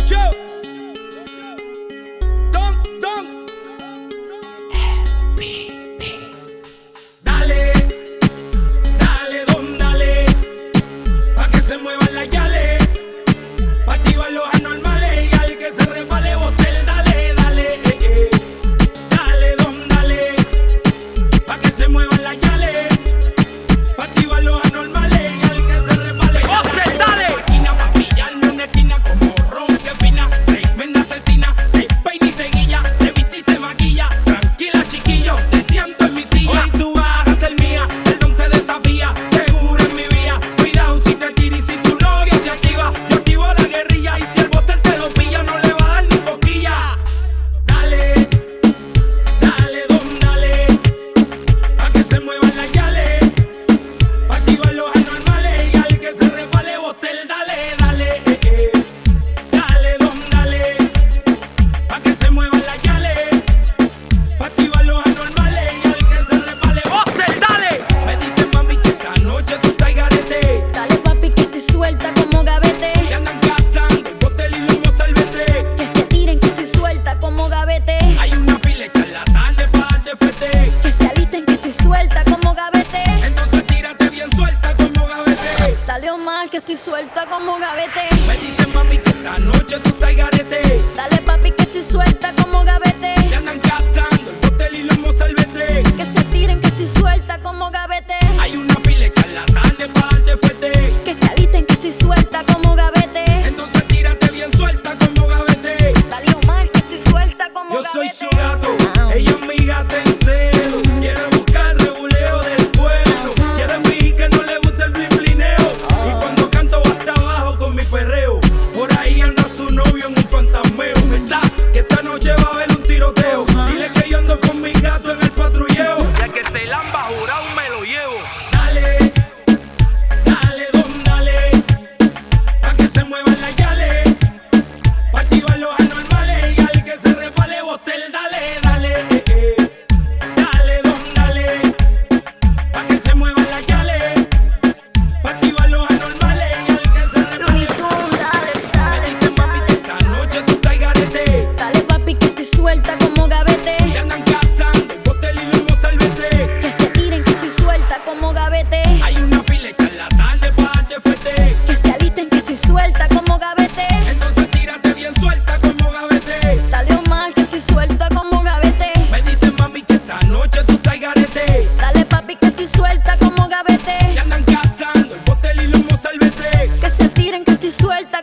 Yocho. Don. Dale, don, dale. Pa' que se muevan las yales. Pa' activar los anormales. Y al que se resbale, bote el dale. Dale, don, dale. Pa' que se muevan las yales. Pa' activar los anormales. Y al que se resbale, bote el dale. Máquina pa' pillarme una esquina como ron que fina. Tremenda asesina. Se peina y se guilla. Se viste y se maquilla. Tranquila, chiquillo. Te siento en mi silla. Hoy tú vas a ser mía. El don te desafía. Seguro en mi vía. Cuidado si te tira y si tu novia se activa. Yo activo la guerrilla. Y si el bote te lo pilla, no le va a dar ni cosquilla. Dale, don, dale. Pa' que se muevan las yales. Pa' activar los anormales. Y al que se resbale, bote el dale. Dale, don, dale. Pa' que se muevan las yales. Pa' activar los anormales. Y al que se resbale, bote el dale. Me dicen mami que esta noche tú estás garete. Dale papi que estoy suelta como gavete. Que andan cazando el botel y lomo salvete. Que se tiren que estoy suelta como gavete. Hay una fila charlatanes pa' darte fete. Que se alisten que estoy suelta como gavete. Entonces tírate bien suelta como gavete. Dale Omar que estoy suelta como gavete. Me dicen mami que esta noche tú estás garete. Dale papi que estoy suelta como gavete. Que andan cazando el botel y lomo salvete. Que se tiren que estoy suelta como gavete. Hay una fila charlatanes pa' darte fete. Que se alisten que estoy suelta como gavete. Entonces tírate bien suelta como gavete. Dale Omar que estoy suelta como Yo gavete. soy su gato, ella es mi gata en celo. Quiere buscar reguleo del pueblo. Quiere fingir que no le gusta el blineo. Y cuando canto va hasta abajo con mi perreo. Por ahí anda su novio en un fantasmeo. ¿Verdad? Que esta noche va a haber un tiroteo. Dile que yo ando con mi gato en el patrulleo. Ya que se lamba jurado me lo llevo. Dale, don, dale. Pa' que se muevan las yales. Pa' activar los anormales. Y al que se resbale, bote el dale. Dale, don, dale. Pa' que se muevan las yales. Pa' activar los anormales. Y al que se resbale, Looney Tunes, dale, me dale. dicen mami que esta noche tú estás garete. Dale papi que estoy suelta como gavete. Que andan cazando el botel y lomo salvete. Que se tiren que estoy suelta como gavete. Hay una fila charlatanes pa' darte fete. Que se alisten que estoy suelta como gavete. Entonces tírate bien suelta como gavete. Dale Omar que estoy suelta como gavete. Me dicen mami que esta noche tú estás garete. Dale papi que estoy suelta como gavete. Que andan cazando el botel y lomo salvete. Que se tiren que estoy suelta